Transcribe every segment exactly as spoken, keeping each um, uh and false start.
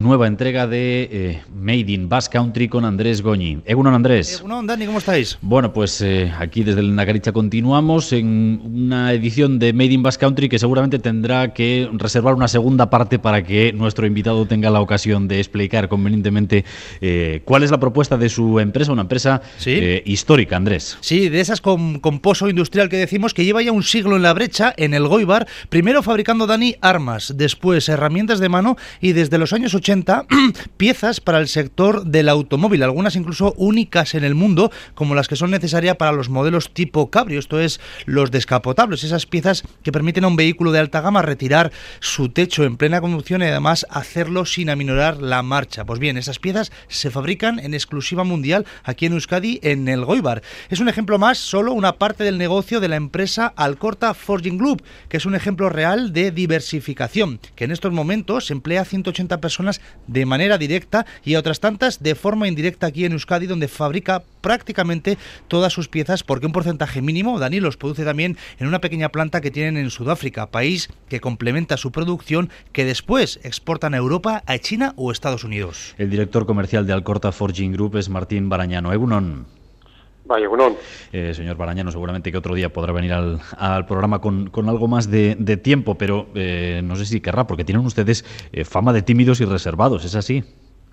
Nueva entrega de eh, Made in Basque Country con Andrés Goñi. Egunon, Andrés. Egunon, Dani, ¿cómo estáis? Bueno, pues eh, aquí desde el Lehendakaritza continuamos en una edición de Made in Basque Country que seguramente tendrá que reservar una segunda parte para que nuestro invitado tenga la ocasión de explicar convenientemente eh, cuál es la propuesta de su empresa, una empresa ¿Sí? eh, histórica, Andrés. Sí, de esas con, con pozo industrial que decimos, que lleva ya un siglo en la brecha, en el Goibar, primero fabricando, Dani, armas, después herramientas de mano y desde los años ochenta piezas para el sector del automóvil, algunas incluso únicas en el mundo, como las que son necesarias para los modelos tipo Cabrio, esto es, los descapotables, esas piezas que permiten a un vehículo de alta gama retirar su techo en plena conducción y además hacerlo sin aminorar la marcha. Pues bien, esas piezas se fabrican en exclusiva mundial aquí en Euskadi, en el Goibar. Es un ejemplo más, solo una parte del negocio de la empresa Alcorta Forging Group, que es un ejemplo real de diversificación, que en estos momentos emplea a ciento ochenta personas de manera directa y a otras tantas de forma indirecta aquí en Euskadi, donde fabrica prácticamente todas sus piezas, porque un porcentaje mínimo, Dani, los produce también en una pequeña planta que tienen en Sudáfrica, país que complementa su producción, que después exportan a Europa, a China o Estados Unidos. El director comercial de Alcorta Forging Group es Martín Barañano. Egunon. Vaya, bueno. Eh, señor Barañano, seguramente que otro día podrá venir al, al programa con, con algo más de, de tiempo, pero eh, no sé si querrá, porque tienen ustedes eh, fama de tímidos y reservados, ¿es así?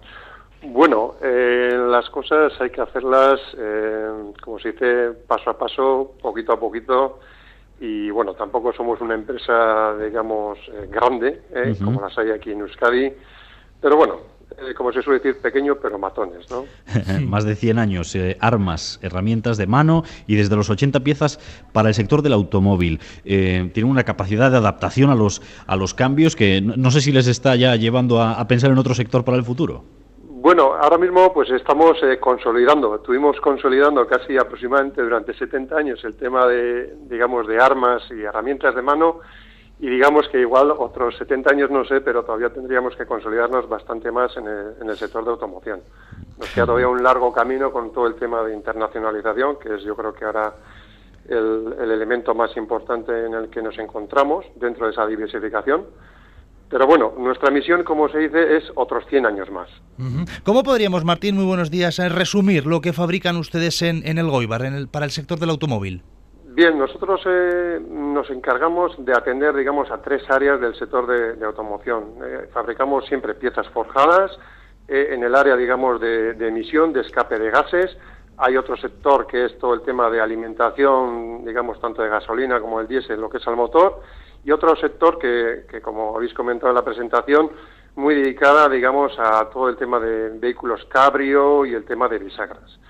Bueno, eh, las cosas hay que hacerlas, eh, como se dice, paso a paso, poquito a poquito, y bueno, tampoco somos una empresa, digamos, eh, grande, eh, uh-huh. como las hay aquí en Euskadi, pero bueno, Eh, como se suele decir, pequeño pero matones, ¿no? Más de cien años, eh, armas, herramientas de mano y desde los ochenta piezas para el sector del automóvil. Eh, tienen una capacidad de adaptación a los a los cambios que no, no sé si les está ya llevando a, a pensar en otro sector para el futuro. Bueno, ahora mismo pues estamos eh, consolidando, estuvimos consolidando casi aproximadamente durante setenta años el tema de, digamos, de armas y herramientas de mano. Y digamos que igual otros setenta años no sé, pero todavía tendríamos que consolidarnos bastante más en el, en el sector de automoción. Nos queda todavía un largo camino con todo el tema de internacionalización, que es yo creo que ahora el, el elemento más importante en el que nos encontramos dentro de esa diversificación. Pero bueno, nuestra misión, como se dice, es otros cien años más. ¿Cómo podríamos, Martín, muy buenos días, resumir lo que fabrican ustedes en, en el Goibar, en el, para el sector del automóvil? Bien, nosotros eh, nos encargamos de atender, digamos, a tres áreas del sector de, de automoción. Eh, fabricamos siempre piezas forjadas, eh, en el área, digamos, de, de emisión, de escape de gases. Hay otro sector que es todo el tema de alimentación, digamos, tanto de gasolina como el diésel, lo que es al motor. Y otro sector que, que, como habéis comentado en la presentación, muy dedicada, digamos, a todo el tema de vehículos cabrio y el tema de bisagras.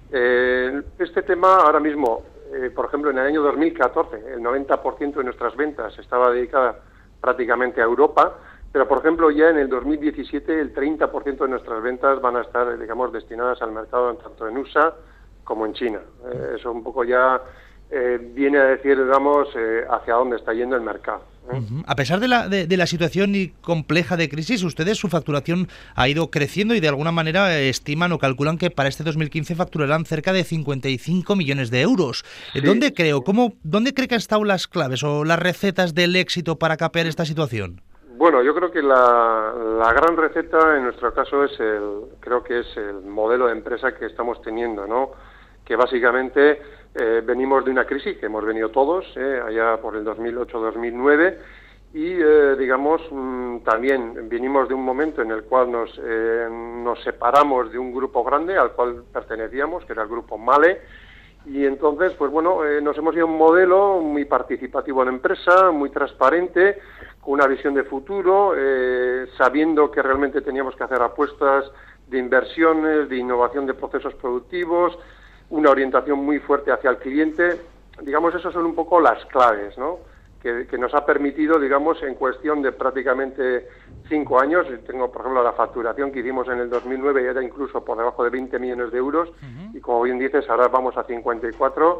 Eh, este tema ahora mismo... Eh, por ejemplo, en el año dos mil catorce, el noventa por ciento de nuestras ventas estaba dedicada prácticamente a Europa, pero, por ejemplo, ya en el dos mil diecisiete el treinta por ciento de nuestras ventas van a estar, digamos, destinadas al mercado tanto en U S A como en China. Eh, eso un poco ya eh, viene a decir, digamos, eh, hacia dónde está yendo el mercado. ¿eh? Uh-huh. A pesar de la, de, de la situación compleja de crisis, ustedes, su facturación ha ido creciendo y de alguna manera eh, estiman o calculan que para este dos mil quince facturarán cerca de cincuenta y cinco millones de euros. Sí. ¿Dónde creo, cómo, dónde cree que han estado las claves o las recetas del éxito para capear esta situación? Bueno, yo creo que la, la gran receta en nuestro caso es el, creo que es el modelo de empresa que estamos teniendo, ¿no? Que básicamente eh, venimos de una crisis que hemos venido todos, eh, allá por el dos mil ocho dos mil nueve, y eh, digamos mmm, también venimos de un momento en el cual nos, eh, nos separamos de un grupo grande al cual pertenecíamos, que era el grupo Male, y entonces, pues bueno, eh, nos hemos ido a un modelo muy participativo en la empresa, muy transparente, con una visión de futuro, eh, sabiendo que realmente teníamos que hacer apuestas de inversiones, de innovación de procesos productivos, una orientación muy fuerte hacia el cliente. Digamos, esas son un poco las claves, ¿no? Que, que nos ha permitido, digamos, en cuestión de prácticamente cinco años, tengo, por ejemplo, la facturación que hicimos en el dos mil nueve, era incluso por debajo de veinte millones de euros, uh-huh. y como bien dices, ahora vamos a cincuenta y cuatro,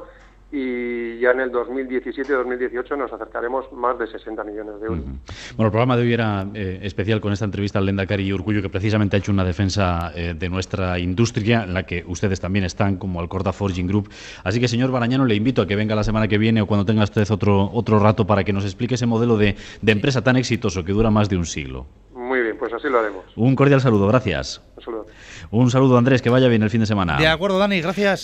y ya en el dos mil diecisiete dos mil dieciocho nos acercaremos más de sesenta millones de euros. Uh-huh. Bueno, el programa de hoy era eh, especial con esta entrevista al Lehendakari Urkullu, que precisamente ha hecho una defensa eh, de nuestra industria, en la que ustedes también están, como Alcorta Forging Group. Así que, señor Barañano, le invito a que venga la semana que viene o cuando tenga usted otro, otro rato para que nos explique ese modelo de, de empresa tan exitoso que dura más de un siglo. Muy bien, pues así lo haremos. Un cordial saludo, gracias. Un saludo. Un saludo, Andrés, que vaya bien el fin de semana. De acuerdo, Dani, gracias.